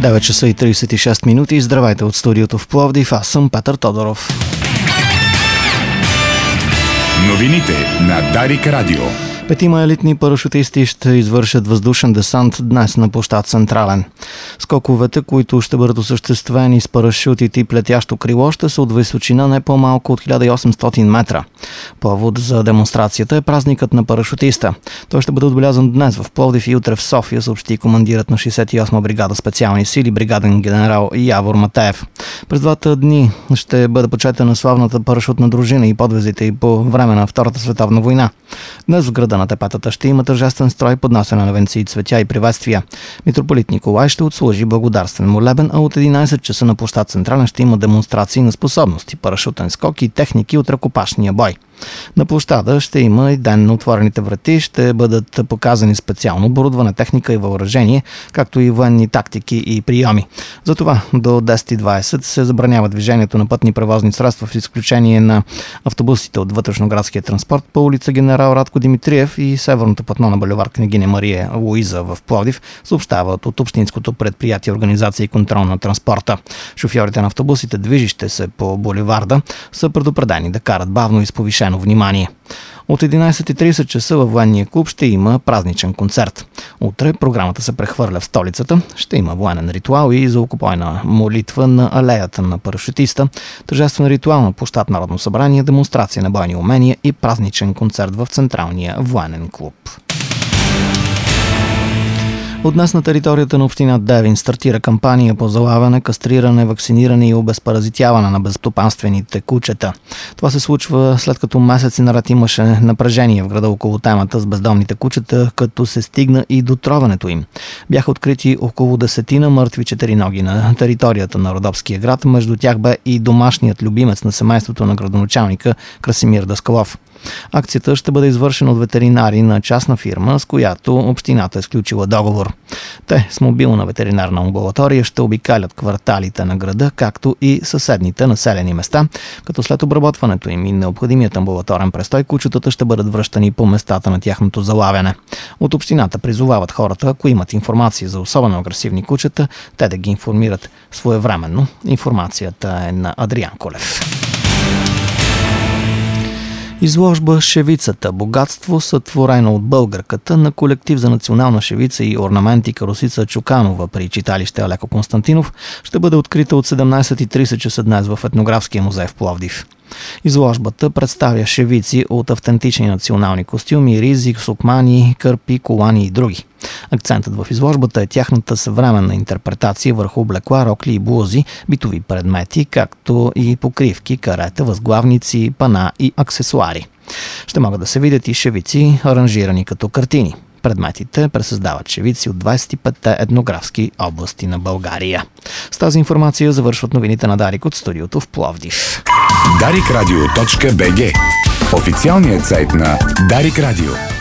9 часа и 36 минути. Здравейте от студиото в Пловдив. Аз съм Петър Тодоров. Новините на Дарик Радио. 5 елитни парашутисти ще извършат въздушен десант днес на площад Централен. Скоковете, които ще бъдат осъществени с парашути тип летящо крило, ще са от височина не по-малко от 1800 метра. Повод за демонстрацията е празникът на парашутиста. Той ще бъде отбелязан днес в Пловдив и утре в София, съобщи командирът на 68-ма бригада специални сили, бригаден генерал Явор Матеев. През двата дни ще бъде почетена славната парашутна дружина и подвизите й по време на Втората световна война. Днес в града на Тепатата ще има тържествен строй, поднасяне на венци и цветя и приветствия. Митрополит Николай ще отслужи благодарствен молебен, а от 11 часа на площад Централен ще има демонстрации на способности, парашутен скок и техники от ръкопашния бой. На площада ще има и ден на отворените врати, ще бъдат показани специално оборудване, техника и въоръжение, както и военни тактики и приеми. Затова до 10:20 се забранява движението на пътни превозни средства, в изключение на автобусите от вътрешноградския транспорт по улица Генерал Радко Димитриев и северното платно на булевард Княгиня Мария Луиза в Пловдив, съобщават от Общинското предприятие Организация и контрол на транспорта. Шофьорите на автобусите, движещи се по булеварда, са предупредени да карат бавно и с повишено внимание. От 11:30 часа във военния клуб ще има празничен концерт. Утре програмата се прехвърля в столицата. Ще има военен ритуал и заукупойна молитва на алеята на парашутиста, тържествен ритуал на площад Народно събрание, демонстрация на бойни умения и празничен концерт в Централния военен клуб. От днес на територията на община Девин стартира кампания по залавяне, кастриране, вакциниране и обезпаразитяване на безстопанствените кучета. Това се случва след като месеци наред имаше напрежение в града около темата с бездомните кучета, като се стигна и до тровенето им. Бяха открити около 10 мъртви четириноги на територията на Родопския град. Между тях бе и домашният любимец на семейството на градоначалника Красимир Даскалов. Акцията ще бъде извършена от ветеринари на частна фирма, с която общината е сключила договор. Те с мобилна ветеринарна амбулатория ще обикалят кварталите на града, както и съседните населени места, като след обработването им и необходимият амбулаторен престой, кучетата ще бъдат връщани по местата на тяхното залавяне. От общината призовават хората, ако имат информация за особено агресивни кучета, те да ги информират своевременно. Информацията е на Адриан Колев. Изложба "Шевицата. Богатство, сътворено от българката" на колектив за национална шевица и орнаментика Росица Чуканова при читалище Алеко Константинов ще бъде открита от 17:30 часа днес в Етнографския музей в Пловдив. Изложбата представя шевици от автентични национални костюми, ризи, сукмани, кърпи, колани и други. Акцентът в изложбата е тяхната съвременна интерпретация върху облекла, рокли и блузи, битови предмети, както и покривки, карета, възглавници, пана и аксесуари. Ще могат да се видят и шевици, аранжирани като картини. Предметите пресъздават шевици от 25-те етнографски области на България. С тази информация завършват новините на Дарик от студиото в Пловдив. Daricradio.bg – официалният сайт на Дарик Радио.